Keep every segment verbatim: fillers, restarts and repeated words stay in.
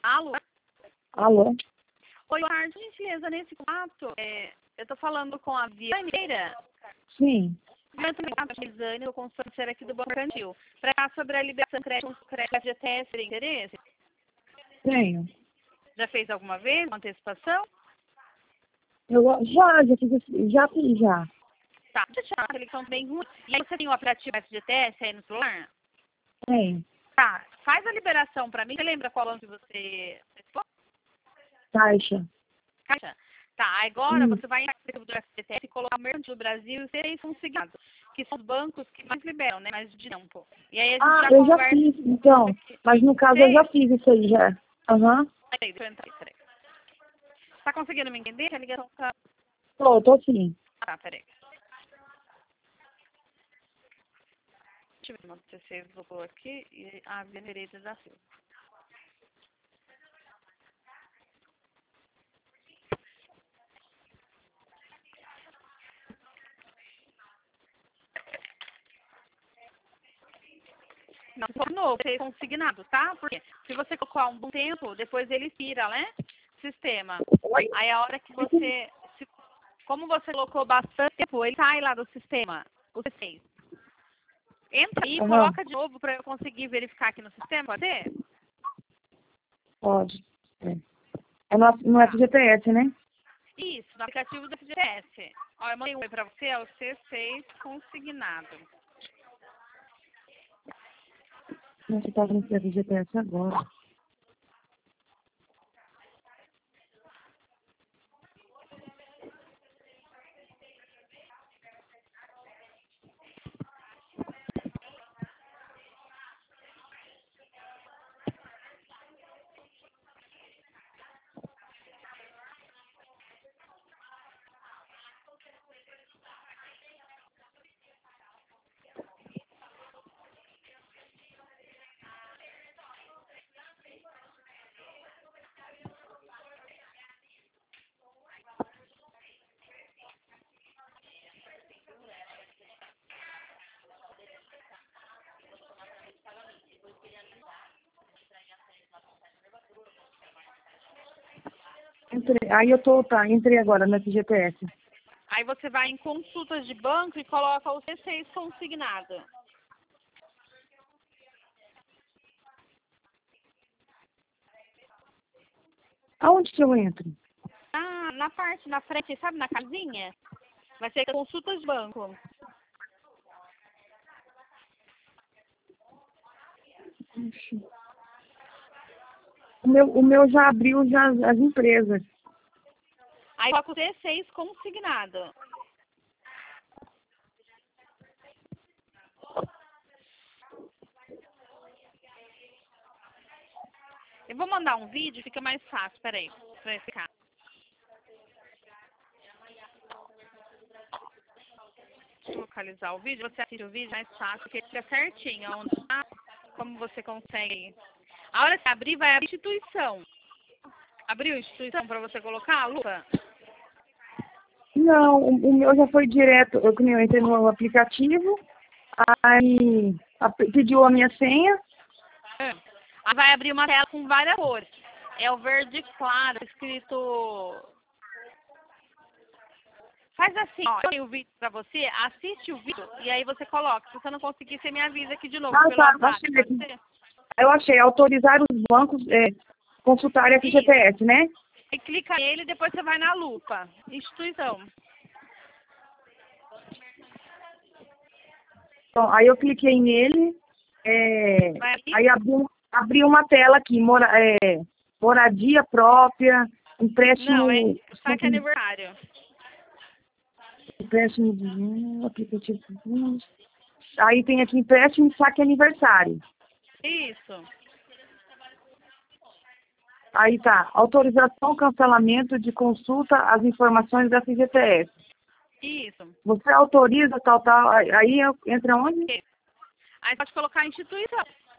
Alô? Alô? Oi, boa tarde, gentileza. Nesse contato, é, eu estou falando com a Vianeira. Sim. Eu estou consultora aqui do Banco Mercantil. Para falar sobre a liberação de crédito, crédito G T S, tem interesse? Tenho. Já fez alguma vez uma antecipação? Eu já, já fiz, assim- já fiz, já. Tá, deixa eu chamar, eles são bem ruins. E aí você tem o aplicativo G T S aí no celular? Tenho. Tá, faz a liberação para mim. Você lembra qual ano que você... Caixa. Caixa? Tá, agora Hum. você vai em aplicativo do F G T S e colocar o Mercantil do Brasil e seis consignados, que são os bancos que mais liberam, né? Mais de tempo. E aí a gente Ah, já eu já conversa... fiz, então. Mas no caso eu já fiz isso aí, já. Aham. Peraí, deixa eu entrar aí, peraí. Tá conseguindo me entender? A ligação tá... Tô, tô sim. Tá, peraí. Deixa eu ver o que você colocou aqui e a Venereta da Silva. Não, de novo, você é consignado, tá? Porque se você colocar um bom tempo, depois ele expira, né? Sistema. Oi? Aí a hora que você... Se, como você colocou bastante tempo, ele sai lá do sistema. O C seis. Entra aí e Aham. coloca de novo para eu conseguir verificar aqui no sistema, pode ser? Pode. É, é no, no F G T S, né? Isso, no aplicativo do F G T S. Ó, eu mandei um oi para você, é o C seis consignado. Você tá no F G T S agora. Entrei. Aí eu tô, tá, entrei agora no F G T S. Aí você vai em consultas de banco e coloca o C seis consignado. Aonde que eu entro? Ah, na parte, na frente, sabe, na casinha? Vai ser consultas de banco. Ixi. O meu, o meu já abriu já as, as empresas. Aí coloca o C seis consignado. Eu vou mandar um vídeo, fica mais fácil, peraí, pra ficar. Deixa eu localizar o vídeo, você assiste o vídeo mais fácil, porque fica certinho onde está, como você consegue. A hora que abrir, vai abrir instituição. Abriu instituição para você colocar a lupa? Não, o, o meu já foi direto. Eu, que nem eu entrei no aplicativo, aí a, pediu a minha senha. É. Aí vai abrir uma tela com várias cores. É o verde claro, escrito... Faz assim, ó, eu tenho o vídeo pra você, assiste o vídeo e aí você coloca. Se você não conseguir, você me avisa aqui de novo Ah, pelo tá, WhatsApp, achei pode aqui. ser? Eu achei, autorizar os bancos é, consultarem a F G T S, né? E clica nele e depois você vai na lupa. Instituição. Então, aí eu cliquei nele, é, Vai abrir? aí abriu, abriu uma tela aqui, mora, é, moradia própria, Não, é empréstimo, saque aniversário. empréstimo de hum, aplicativo. hum. Aí tem aqui empréstimo e saque aniversário. Isso. Aí tá, autorização, cancelamento de consulta às informações da F G T S. Isso. Você autoriza tal, tal, aí aí eu- entra onde? Isso. Aí pode colocar instituição.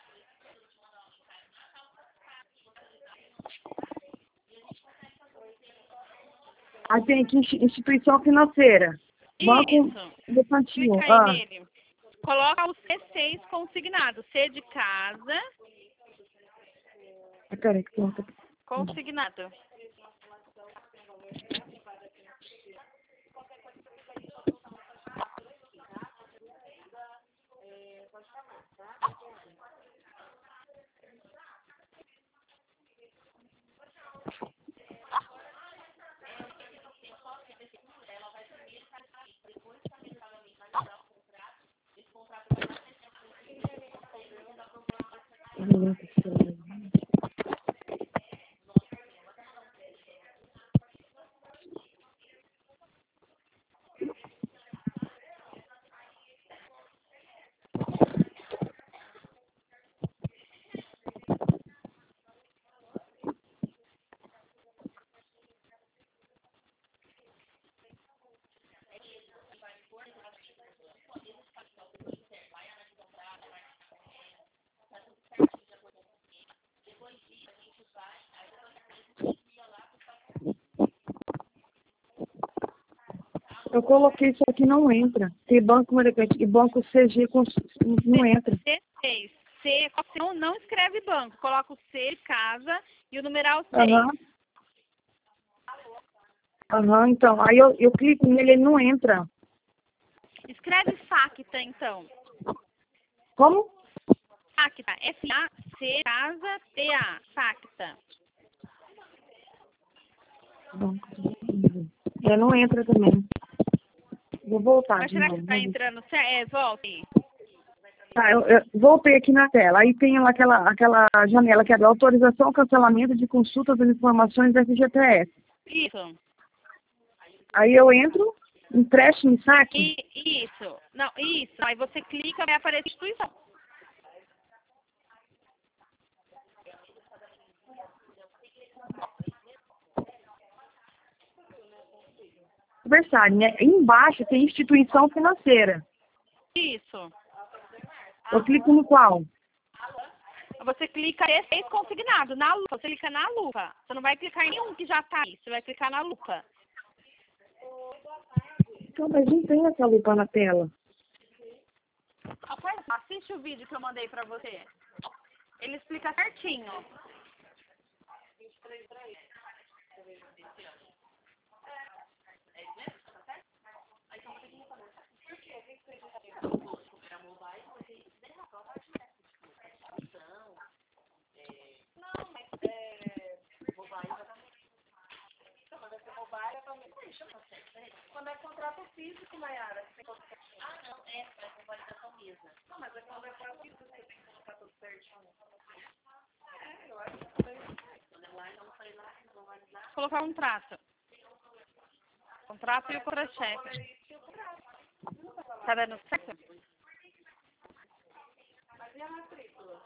Aí tem aqui insti- instituição financeira, banco Isso. infantil. Clica aí Ah, nele. Coloca o C seis consignado. C de casa. Peraí, que tem Consignado. Eu coloquei isso aqui, não entra. Tem banco e banco C G não entra. C seis. C, não, não escreve banco. Coloca o C, casa e o numeral seis. Aham. Aham, então. Aí eu, eu clico nele, ele não entra. Escreve Facta, então. Como? Facta. F A C, casa, T A. Facta. Banco. É, não entra também. Vou voltar Mas de será novo. que está entrando? É, volte. Tá, eu, eu voltei aqui na tela. Aí tem lá aquela, aquela janela que é da autorização, cancelamento de consultas das informações da F G T S. Isso. Aí eu entro, empréstimo em saque. E, isso. Não, isso. Aí você clica, vai aparecer instituição. Versalhes, né? Embaixo tem instituição financeira. Isso. Eu clico no qual? Você clica C seis consignado, na lupa. Você clica na lupa. Você não vai clicar em nenhum que já está aí. Você vai clicar na lupa. Então, mas não tem essa lupa na tela. Assiste o vídeo que eu mandei pra você. Ele explica certinho. Quando é contrato físico, Mayara, você tem que... Ah, não, é, é convalidação mesmo. Não, mas é quando é contrato físico, você tem que colocar tudo certinho. É, eu acho que foi. Não foi lá, não vai lá. Colocar um contrato. Contrato e o contra-cheque. Tá dando certo? Mas e a matrícula?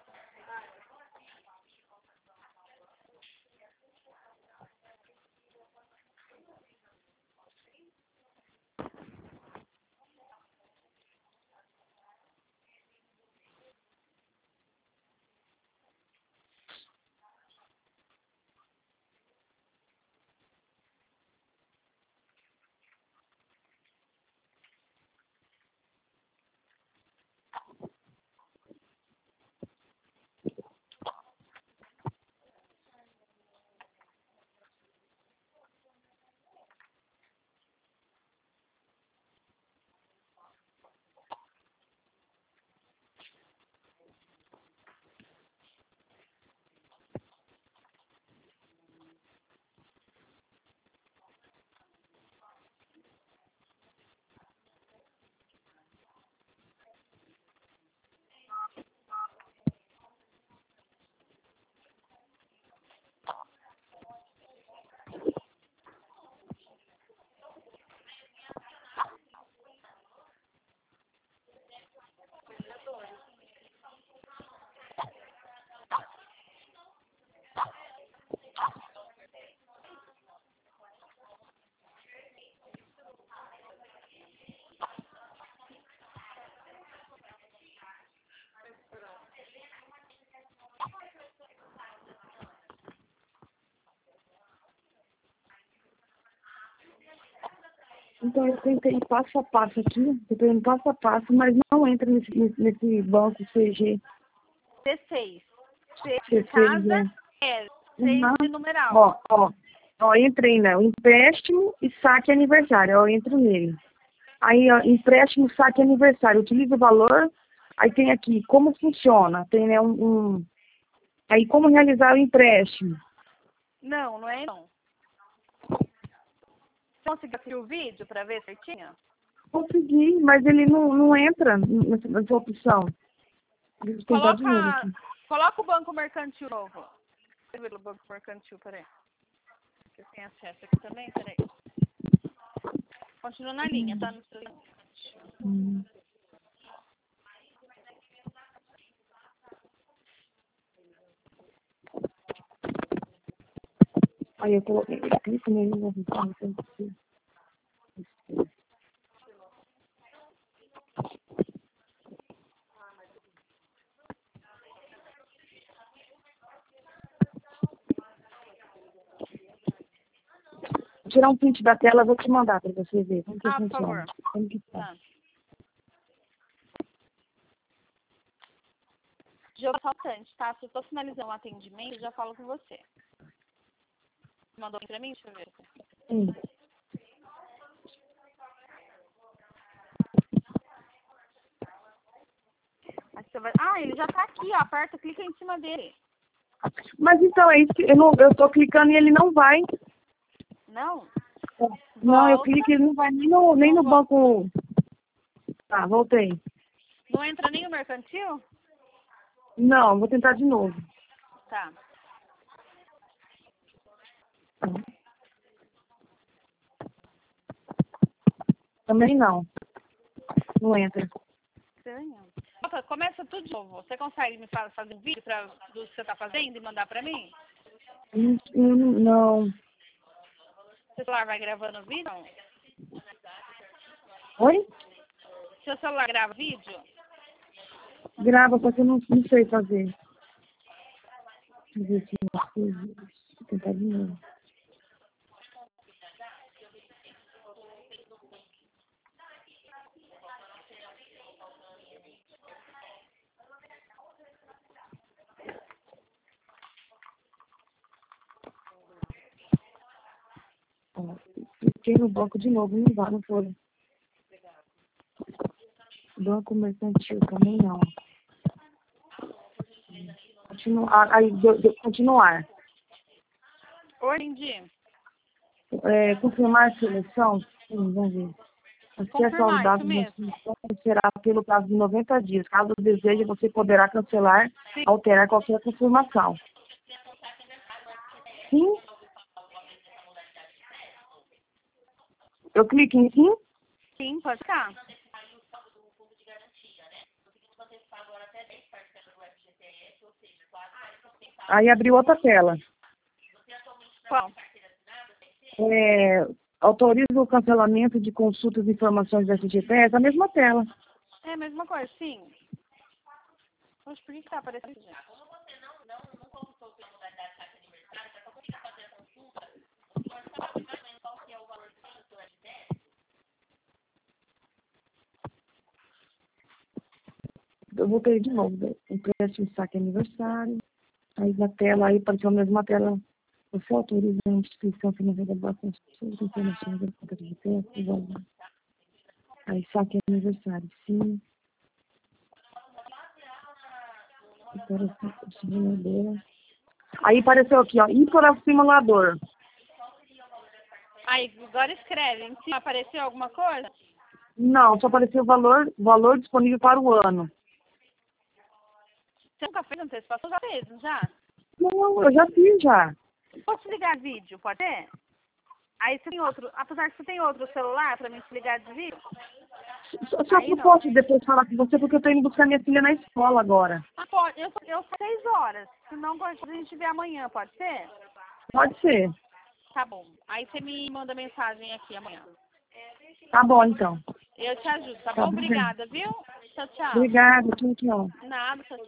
Então eu tentei passo a passo aqui, eu tô indo passo a passo, mas não entra nesse, nesse banco C G. C seis. C C seis, casa, é. É, seis Uhum. de numeral. Ó, ó. Ó, entrei, né? O empréstimo e saque aniversário. Ó, eu entro nele. Aí, ó, empréstimo, saque aniversário. Utiliza o valor. Aí tem aqui, como funciona? Tem, né, um... um... Aí, como realizar o empréstimo? Não, não é não. Conseguiu assistir o vídeo para ver certinho? Consegui, mas ele não, não entra nessa, nessa opção. Deixa eu tentar de novo Coloca, aqui. coloca o banco mercantil novo. Deixa eu ver o banco mercantil, peraí. Você tem acesso aqui também? Peraí. Continua na linha, tá? No seu... Hum. Aí eu coloquei, eu clico nele e vou ver se eu consigo. Vou tirar um print da tela e vou te mandar para você ver como que Ah, por funciona. favor. Como que tá. Tá. Jogo faltante, tá? Se eu tô finalizando o atendimento, eu já falo com você. Mandou pra mim? Deixa eu ver. Hum. Aí você vai... Ah, ele já tá aqui, ó. Aperta, clica em cima dele. Mas então, é isso que eu, não, eu tô clicando e ele não vai. Não? Não, eu Volta. clico e ele não vai nem no, nem Não no vo- banco. Tá, voltei. Não entra nem o mercantil? Não, vou tentar de novo. Tá. Também não. Não entra. Estranho. Opa, começa tudo de novo. Você consegue me fa- fazer um vídeo pra, do que você tá fazendo e mandar pra mim? Hum, hum, Não. Seu celular vai gravando o vídeo? Não. Oi? Seu celular grava vídeo? Grava, porque eu não, não sei fazer. Deixa eu ver aqui uma coisa. Deixa eu tentar de novo. Ó, cliquei no banco de novo, não vai, não foi. Banco mercantil também não. Continuar, aí, deu- deu- continuar. Oi, entendi. É, confirmar a seleção. Sim, vamos ver. Acesso aos Confirmar, isso dados da mesmo. seleção será pelo prazo de noventa dias. Caso deseje, você poderá cancelar, Sim. alterar qualquer confirmação. Sim? Eu clico em sim? Sim, pode ficar. Aí abriu outra tela. Qual? É, autoriza o cancelamento de consultas e informações da F G T S, a mesma tela. É a mesma coisa, sim. Poxa, por que que tá aparecendo isso, gente? Eu voltei de novo. né? Empréstimo, saque aniversário. Aí na tela, aí apareceu a mesma tela. Você autoriza a instituição financeira da consulta de informações da conta de teste, aí saque aniversário, sim. Apareceu o simulador. Aí apareceu aqui, ó, ir para o simulador. Aí, agora escreve. Em cima apareceu alguma coisa? Não, só apareceu o valor, valor disponível para o ano. Você nunca fez antecipação? Já fez, não já? Não, eu já fiz já. Posso te ligar vídeo, pode ser? Aí você tem outro, apesar que você tem outro celular pra mim te ligar de vídeo? Só, só Aí que eu não. posso depois falar com você, porque eu tô indo buscar minha filha na escola agora. Ah, pode, eu, eu só seis horas. Se não, a gente vê amanhã, pode ser? Pode ser. Tá bom. Aí você me manda mensagem aqui amanhã. Tá bom, então. Eu te ajudo, tá Tá bom? bom. Obrigada, viu? Tchau, tchau. Obrigada, tchau, tchau. Nada, tchau, tchau.